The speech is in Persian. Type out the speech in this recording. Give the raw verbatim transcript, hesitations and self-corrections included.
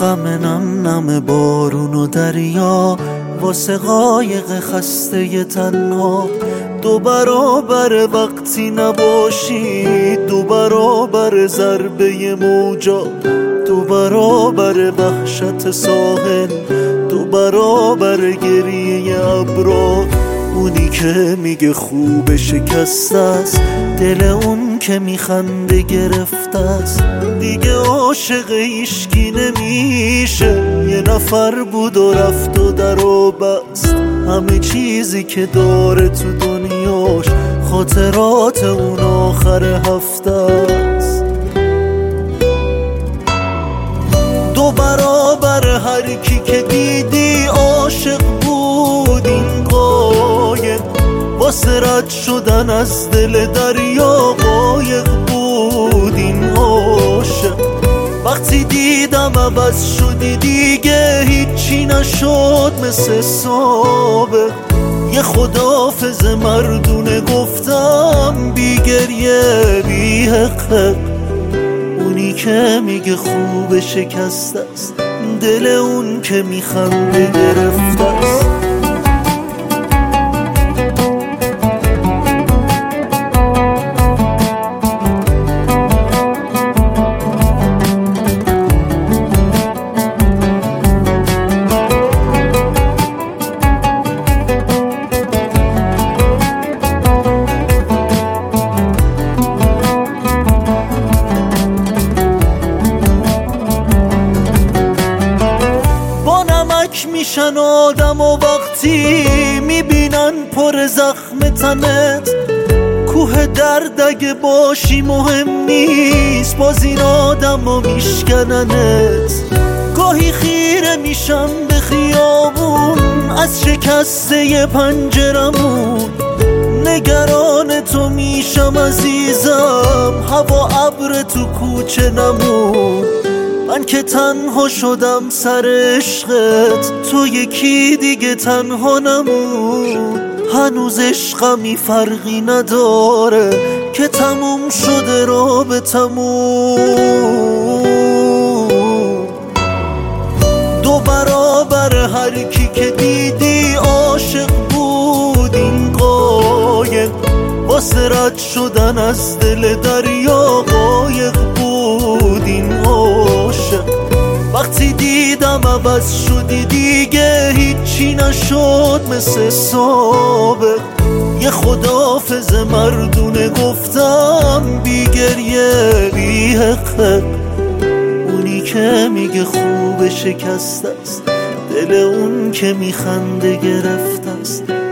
غم نم نم بارون و دریا واسه قایق خسته تنها. دو برابر وقتی نباشی، دو برابر ضربه موجا، دو برابر وحشت ساحل، دو برابر گریه ابرا. اونی که میگه خوب شکسته است، دل اون که میخنده گرفته است. دیگه عاشق هیشکی نمیشه، یه نفر بود و رفت و در و بست. همه چیزی که داره تو دنیاش خاطرات اون آخر هفته است. دو برابر هر کی که دیدی عاشق بود این قایق، واسه رد شدن از دل دریا قایق بود این عاشق. وقتی دیدم عوض شدی دیگه هیچی نشد مثل سابق. یه خداحافظ مردونه گفتم بی گریه بی حق. اونی که میگه خوب شکسته است، دل اون که میخنده گرفته است. میشن آدم و وقتی میبینن پر زخم تنت. کوه درد اگه باشی مهم نیست، باز این آدم و میشکننت. گاهی خیره میشم به خیابون از شکسته پنجرمون، نگران تو میشم عزیزم، هوا ابر تو کوچه نمون. من که تنها شدم سر عشقت، تو یکی دیگه تنها نمون. هنوز عشقمی فرقی نداره که تموم شده رابطمون. دو برابر هر کی که دیدی عاشق بود این قایق، واسه رد شدن از دل دریا قایق بود این عاشق. وقتی دیدم عوض شدی دیگه هیچی نشد مثل سابق. یه خداحافظ مردونه گفتم بی گریه بی حق. اونی که میگه خوب شکسته است، دل اون که میخنده گرفته است.